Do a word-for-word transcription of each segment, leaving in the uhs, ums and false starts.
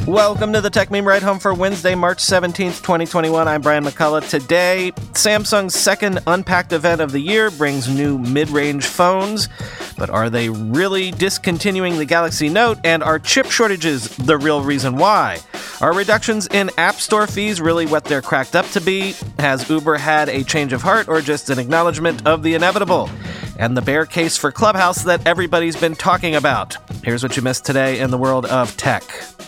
Welcome to the Tech Meme Ride Home for Wednesday, March seventeenth, twenty twenty-one. I'm Brian McCullough. Today, Samsung's second Unpacked event of the year brings new mid-range phones. But are they really discontinuing the Galaxy Note? And are chip shortages the real reason why? Are reductions in App Store fees really what they're cracked up to be? Has Uber had a change of heart or just an acknowledgement of the inevitable? And the bear case for Clubhouse that everybody's been talking about. Here's what you missed today in the world of tech.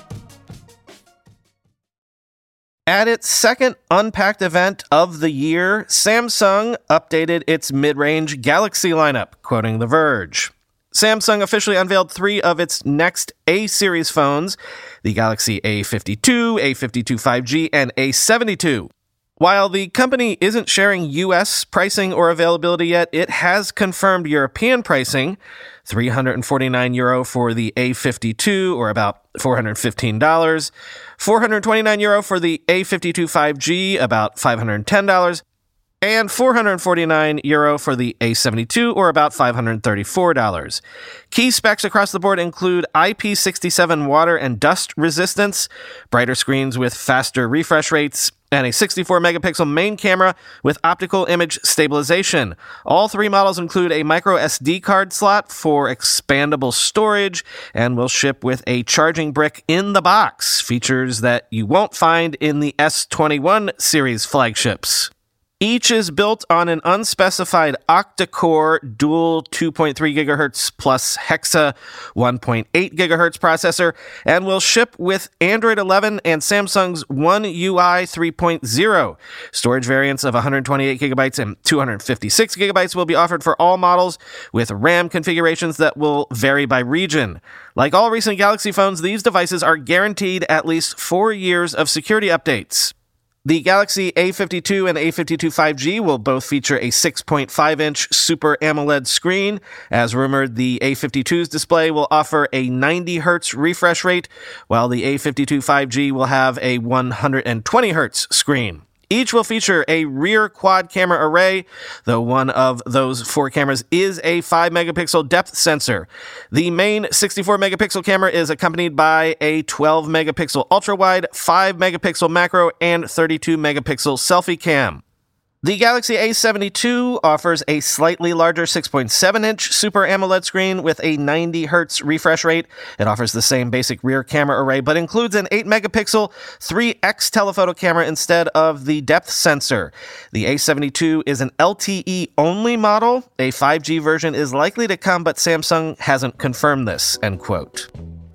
At its second Unpacked event of the year, Samsung updated its mid-range Galaxy lineup, quoting The Verge. Samsung officially unveiled three of its next A-series phones, the Galaxy A fifty-two, A fifty-two five G, and A seventy-two. While the company isn't sharing U S pricing or availability yet, it has confirmed European pricing, three hundred forty-nine euro for the A fifty-two, or about four hundred fifteen dollars, four hundred twenty-nine euro for the A fifty-two five G, about five hundred ten dollars, and four hundred forty-nine euro for the A seventy-two, or about five hundred thirty-four dollars. Key specs across the board include I P sixty-seven water and dust resistance, brighter screens with faster refresh rates, and a sixty-four megapixel main camera with optical image stabilization. All three models include a micro S D card slot for expandable storage and will ship with a charging brick in the box, features that you won't find in the S twenty-one series flagships. Each is built on an unspecified octa-core dual two point three gigahertz plus hexa one point eight gigahertz processor and will ship with Android eleven and Samsung's One U I three point oh. Storage variants of one hundred twenty-eight gigabytes and two hundred fifty-six gigabytes will be offered for all models, with RAM configurations that will vary by region. Like all recent Galaxy phones, these devices are guaranteed at least four years of security updates. The Galaxy A fifty-two and A fifty-two five G will both feature a six point five inch Super AMOLED screen. As rumored, the A fifty-two's display will offer a ninety hertz refresh rate, while the A fifty-two five G will have a one hundred twenty hertz screen. Each will feature a rear quad camera array, though one of those four cameras is a five megapixel depth sensor. The main sixty-four megapixel camera is accompanied by a twelve megapixel ultra-wide, five megapixel macro, and thirty-two megapixel selfie cam. The Galaxy A seventy-two offers a slightly larger six point seven inch Super AMOLED screen with a ninety hertz refresh rate. It offers the same basic rear camera array, but includes an eight megapixel three X telephoto camera instead of the depth sensor. The A seventy-two is an L T E-only model. A five G version is likely to come, but Samsung hasn't confirmed this, end quote.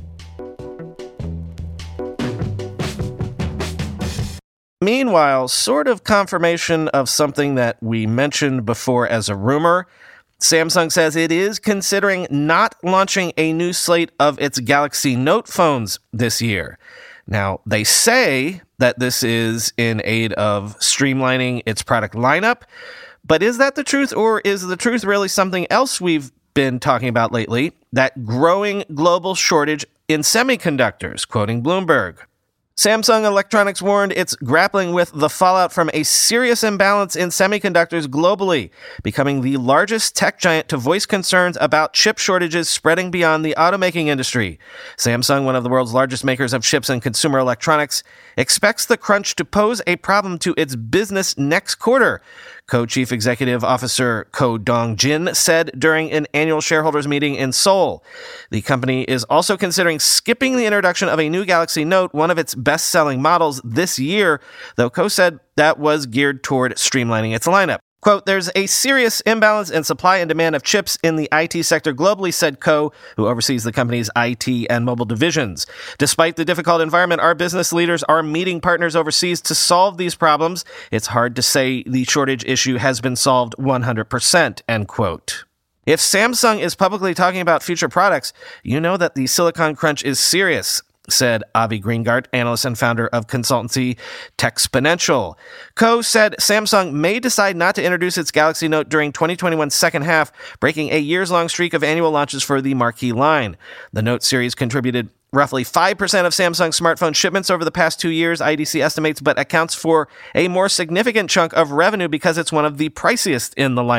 Meanwhile, sort of confirmation of something that we mentioned before as a rumor, Samsung says it is considering not launching a new slate of its Galaxy Note phones this year. Now, they say that this is in aid of streamlining its product lineup, but is that the truth, or is the truth really something else we've been talking about lately, that growing global shortage in semiconductors, quoting Bloomberg? Samsung Electronics warned it's grappling with the fallout from a serious imbalance in semiconductors globally, becoming the largest tech giant to voice concerns about chip shortages spreading beyond the automaking industry. Samsung, one of the world's largest makers of chips and consumer electronics, expects the crunch to pose a problem to its business next quarter. Co-Chief Executive Officer Ko Dong-jin said during an annual shareholders meeting in Seoul. The company is also considering skipping the introduction of a new Galaxy Note, one of its best-selling models, this year, though Ko said that was geared toward streamlining its lineup. Quote, "There's a serious imbalance in supply and demand of chips in the I T sector globally," said Ko, who oversees the company's I T and mobile divisions. "Despite the difficult environment, our business leaders are meeting partners overseas to solve these problems. It's hard to say the shortage issue has been solved one hundred percent, end quote. If Samsung is publicly talking about future products, you know that the silicon crunch is serious, said Avi Greengart, analyst and founder of consultancy Techsponential. Ko said Samsung may decide not to introduce its Galaxy Note during twenty twenty-one's second half, breaking a years-long streak of annual launches for the marquee line. The Note series contributed roughly five percent of Samsung smartphone shipments over the past two years, I D C estimates, but accounts for a more significant chunk of revenue because it's one of the priciest in the lineup.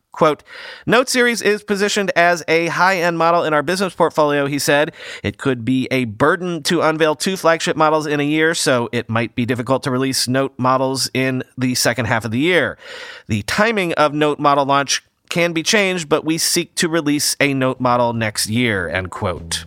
Quote, Note series is positioned as a high-end model in our business portfolio, he said. It could be a burden to unveil two flagship models in a year, so it might be difficult to release Note models in the second half of the year. The timing of Note model launch can be changed, but we seek to release a Note model next year, end quote.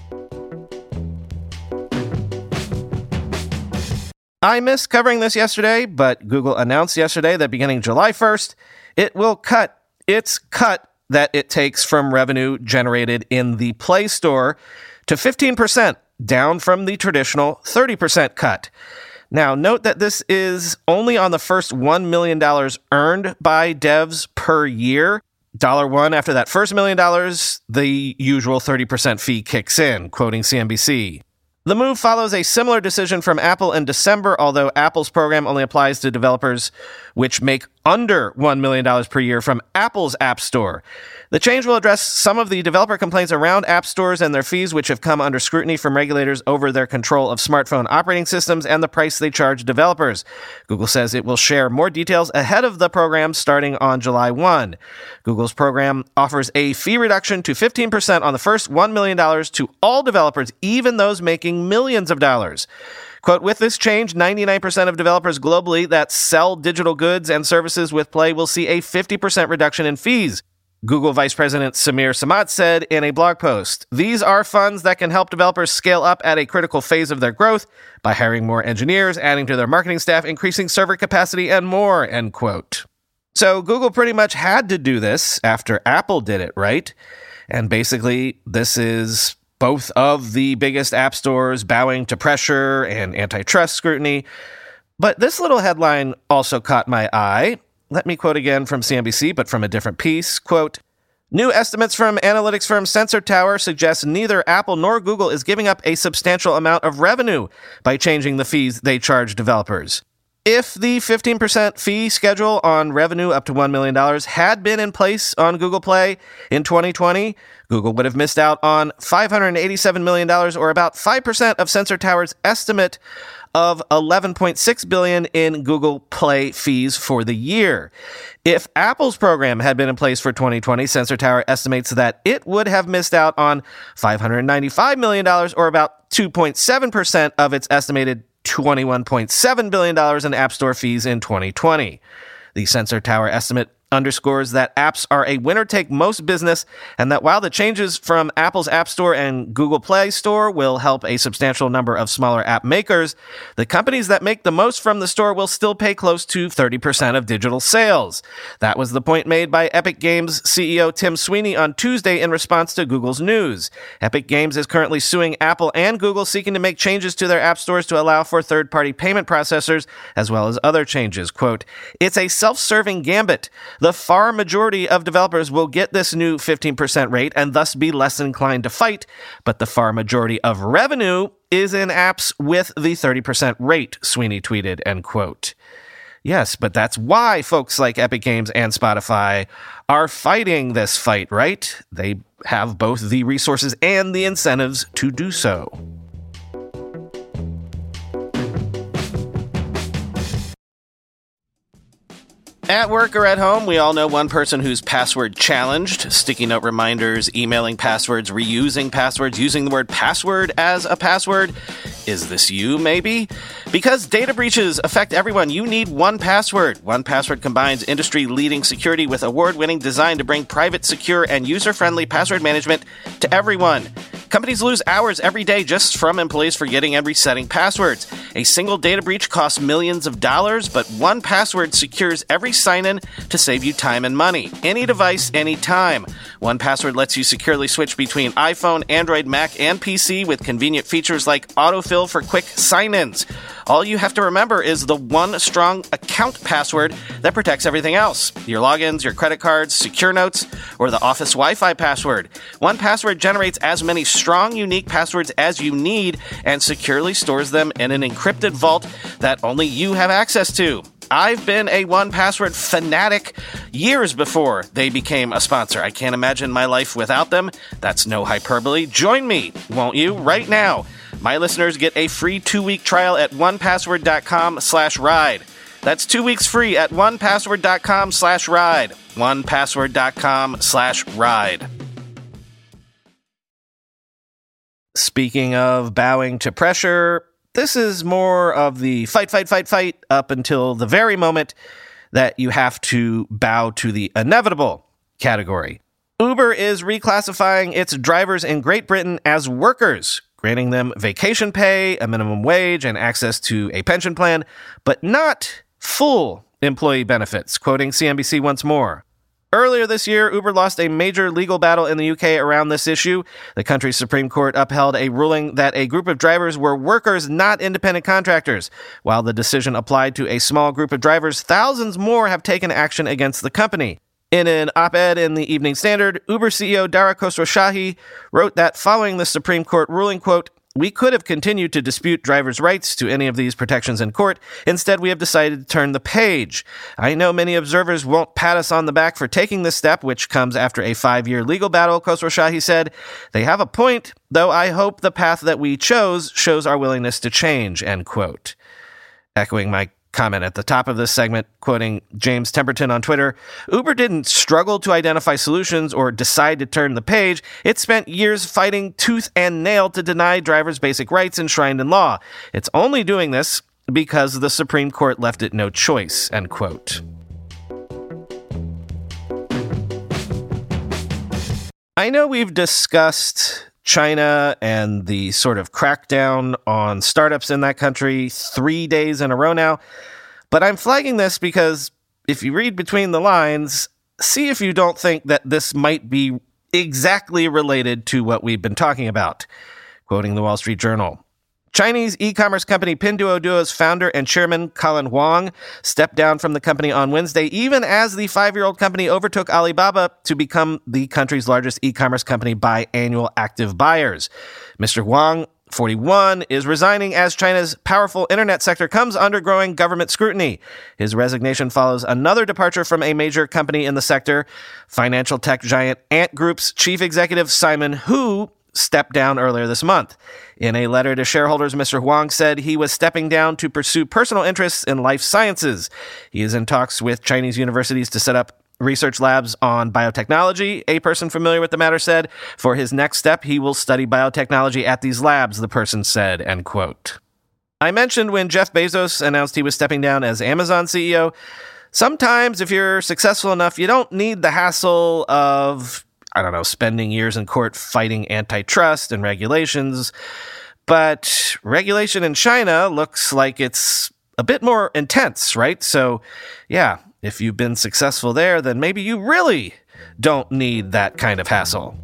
I missed covering this yesterday, but Google announced yesterday that beginning July first, it will cut its cut that it takes from revenue generated in the Play Store to fifteen percent, down from the traditional thirty percent cut. Now, note that this is only on the first one million dollars earned by devs per year. Dollar one after that first million dollars, the usual thirty percent fee kicks in, quoting C N B C. The move follows a similar decision from Apple in December, although Apple's program only applies to developers which make under one million dollars per year from Apple's App Store. The change will address some of the developer complaints around app stores and their fees, which have come under scrutiny from regulators over their control of smartphone operating systems and the price they charge developers. Google says it will share more details ahead of the program starting on July first. Google's program offers a fee reduction to fifteen percent on the first one million dollars to all developers, even those making millions of dollars. Quote, with this change, ninety-nine percent of developers globally that sell digital goods and services with Play will see a fifty percent reduction in fees. Google Vice President Samir Samat said in a blog post, these are funds that can help developers scale up at a critical phase of their growth by hiring more engineers, adding to their marketing staff, increasing server capacity, and more, end quote. So Google pretty much had to do this after Apple did it, right? And basically, this is both of the biggest app stores bowing to pressure and antitrust scrutiny. But this little headline also caught my eye. Let me quote again from C N B C, but from a different piece. Quote, new estimates from analytics firm Sensor Tower suggest neither Apple nor Google is giving up a substantial amount of revenue by changing the fees they charge developers. If the fifteen percent fee schedule on revenue up to one million dollars had been in place on Google Play in twenty twenty, Google would have missed out on five hundred eighty-seven million dollars, or about five percent of Sensor Tower's estimate of eleven point six billion dollars in Google Play fees for the year. If Apple's program had been in place for twenty twenty, Sensor Tower estimates that it would have missed out on five hundred ninety-five million dollars, or about two point seven percent of its estimated twenty-one point seven billion dollars in App Store fees in twenty twenty. The Sensor Tower estimate underscores that apps are a winner-take-most business, and that while the changes from Apple's App Store and Google Play Store will help a substantial number of smaller app makers, the companies that make the most from the store will still pay close to thirty percent of digital sales. That was the point made by Epic Games C E O Tim Sweeney on Tuesday in response to Google's news. Epic Games is currently suing Apple and Google, seeking to make changes to their app stores to allow for third-party payment processors, as well as other changes. Quote, it's a self-serving gambit. The far majority of developers will get this new fifteen percent rate and thus be less inclined to fight, but the far majority of revenue is in apps with the thirty percent rate, Sweeney tweeted, end quote. Yes, but that's why folks like Epic Games and Spotify are fighting this fight, right? They have both the resources and the incentives to do so. At work or at home, we all know one person who's password challenged. Sticky note reminders, emailing passwords, reusing passwords, using the word password as a password. Is this you, maybe? Because data breaches affect everyone, you need one Password. one Password combines industry-leading security with award-winning design to bring private, secure, and user-friendly password management to everyone. Companies lose hours every day just from employees forgetting and resetting passwords. A single data breach costs millions of dollars, but one Password secures every sign-in to save you time and money. Any device, anytime. one Password lets you securely switch between iPhone, Android, Mac, and P C with convenient features like autofill for quick sign-ins. All you have to remember is the one strong account password that protects everything else. Your logins, your credit cards, secure notes, or the office Wi-Fi password. one Password generates as many strong, unique passwords as you need and securely stores them in an encrypted vault that only you have access to. I've been a one Password fanatic years before they became a sponsor. I can't imagine my life without them. That's no hyperbole. Join me, won't you, right now? My listeners get a free two-week trial at one password dot com slash ride. That's two weeks free at onepassword.com slash ride. onepassword.com slash ride. Speaking of bowing to pressure, this is more of the fight, fight, fight, fight up until the very moment that you have to bow to the inevitable category. Uber is reclassifying its drivers in Great Britain as workers, granting them vacation pay, a minimum wage, and access to a pension plan, but not full employee benefits, quoting C N B C once more. Earlier this year, Uber lost a major legal battle in the U K around this issue. The country's Supreme Court upheld a ruling that a group of drivers were workers, not independent contractors. While the decision applied to a small group of drivers, thousands more have taken action against the company. In an op-ed in the Evening Standard, Uber C E O Dara Khosrowshahi wrote that following the Supreme Court ruling, quote, "We could have continued to dispute drivers' rights to any of these protections in court. Instead, we have decided to turn the page. I know many observers won't pat us on the back for taking this step, which comes after a five-year legal battle," Khosrowshahi said. "They have a point, though I hope the path that we chose shows our willingness to change," end quote. Echoing my comment at the top of this segment, quoting James Temperton on Twitter, Uber didn't struggle to identify solutions or decide to turn the page. It spent years fighting tooth and nail to deny drivers basic rights enshrined in law. It's only doing this because the Supreme Court left it no choice, end quote. I know we've discussed China and the sort of crackdown on startups in that country three days in a row now. But I'm flagging this because if you read between the lines, see if you don't think that this might be exactly related to what we've been talking about. Quoting the Wall Street Journal. Chinese e-commerce company Pinduoduo's founder and chairman Colin Huang stepped down from the company on Wednesday, even as the five-year-old company overtook Alibaba to become the country's largest e-commerce company by annual active buyers. Mister Huang, forty-one, is resigning as China's powerful internet sector comes under growing government scrutiny. His resignation follows another departure from a major company in the sector. Financial tech giant Ant Group's chief executive Simon Hu stepped down earlier this month. In a letter to shareholders, Mister Huang said he was stepping down to pursue personal interests in life sciences. He is in talks with Chinese universities to set up research labs on biotechnology, a person familiar with the matter said. For his next step, he will study biotechnology at these labs, the person said, end quote. I mentioned when Jeff Bezos announced he was stepping down as Amazon C E O, sometimes if you're successful enough, you don't need the hassle of I don't know, spending years in court fighting antitrust and regulations. But regulation in China looks like it's a bit more intense, right? So, yeah, if you've been successful there, then maybe you really don't need that kind of hassle.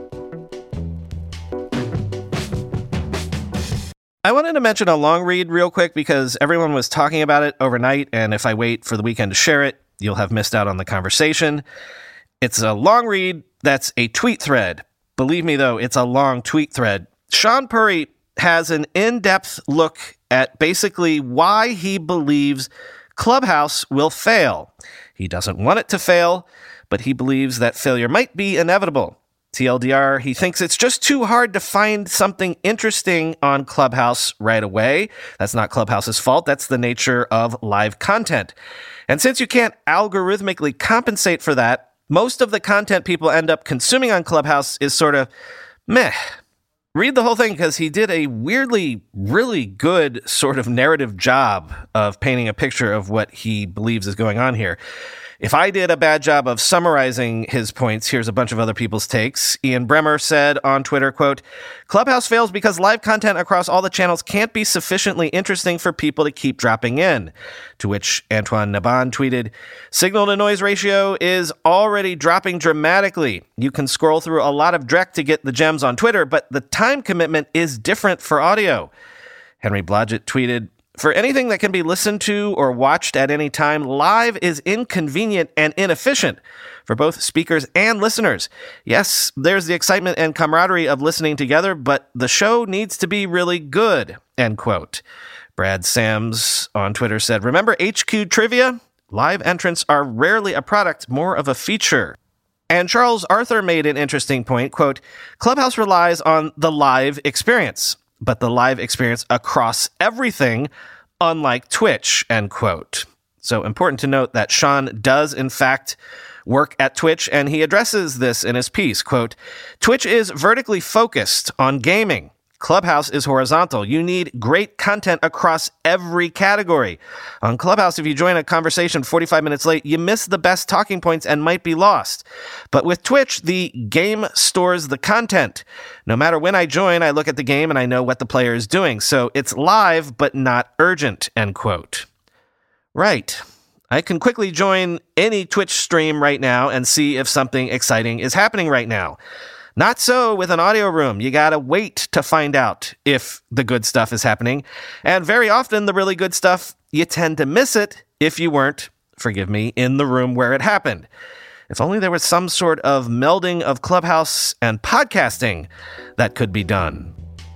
I wanted to mention a long read real quick because everyone was talking about it overnight, and if I wait for the weekend to share it, you'll have missed out on the conversation. It's a long read that's a tweet thread. Believe me, though, it's a long tweet thread. Sean Puri has an in-depth look at basically why he believes Clubhouse will fail. He doesn't want it to fail, but he believes that failure might be inevitable. T L D R, he thinks it's just too hard to find something interesting on Clubhouse right away. That's not Clubhouse's fault. That's the nature of live content. And since you can't algorithmically compensate for that, most of the content people end up consuming on Clubhouse is sort of meh. Read the whole thing because he did a weirdly, really good sort of narrative job of painting a picture of what he believes is going on here. If I did a bad job of summarizing his points, here's a bunch of other people's takes. Ian Bremmer said on Twitter, quote, Clubhouse fails because live content across all the channels can't be sufficiently interesting for people to keep dropping in. To which Antoine Naban tweeted, signal to noise ratio is already dropping dramatically. You can scroll through a lot of dreck to get the gems on Twitter, but the time commitment is different for audio. Henry Blodgett tweeted, for anything that can be listened to or watched at any time, live is inconvenient and inefficient for both speakers and listeners. Yes, there's the excitement and camaraderie of listening together, but the show needs to be really good, end quote. Brad Sams on Twitter said, remember H Q Trivia? Live entrants are rarely a product, more of a feature. And Charles Arthur made an interesting point, quote, Clubhouse relies on the live experience, but the live experience across everything, unlike Twitch, end quote. So important to note that Sean does, in fact, work at Twitch, and he addresses this in his piece. Quote, Twitch is vertically focused on gaming. Clubhouse is horizontal. You need great content across every category. On Clubhouse, if you join a conversation forty-five minutes late, you miss the best talking points and might be lost. But with Twitch, the game stores the content. No matter when I join, I look at the game and I know what the player is doing. So it's live, but not urgent, end quote. Right. I can quickly join any Twitch stream right now and see if something exciting is happening right now. Not so with an audio room. You gotta wait to find out if the good stuff is happening. And very often, the really good stuff, you tend to miss it if you weren't, forgive me, in the room where it happened. If only there was some sort of melding of Clubhouse and podcasting that could be done.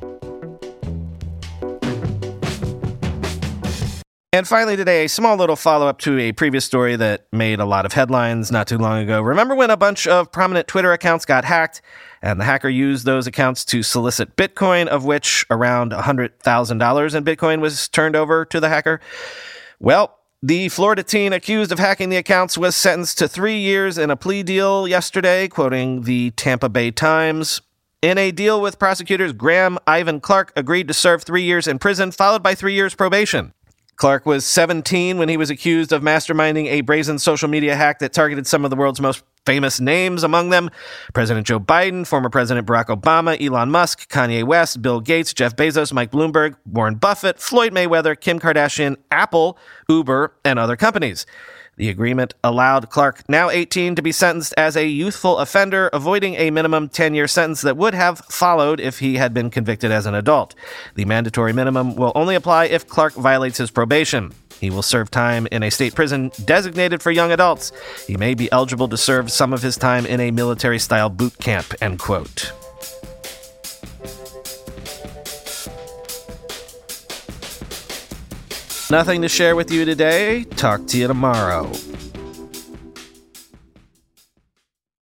And finally today, a small little follow-up to a previous story that made a lot of headlines not too long ago. Remember when a bunch of prominent Twitter accounts got hacked, and the hacker used those accounts to solicit Bitcoin, of which around one hundred thousand dollars in Bitcoin was turned over to the hacker? Well, the Florida teen accused of hacking the accounts was sentenced to three years in a plea deal yesterday, quoting the Tampa Bay Times. In a deal with prosecutors, Graham Ivan Clark agreed to serve three years in prison, followed by three years probation. Clark was seventeen when he was accused of masterminding a brazen social media hack that targeted some of the world's most famous names, among them President Joe Biden, former President Barack Obama, Elon Musk, Kanye West, Bill Gates, Jeff Bezos, Mike Bloomberg, Warren Buffett, Floyd Mayweather, Kim Kardashian, Apple, Uber, and other companies. The agreement allowed Clark, now eighteen, to be sentenced as a youthful offender, avoiding a minimum ten-year sentence that would have followed if he had been convicted as an adult. The mandatory minimum will only apply if Clark violates his probation. He will serve time in a state prison designated for young adults. He may be eligible to serve some of his time in a military-style boot camp, end quote. Nothing to share with you today. Talk to you tomorrow.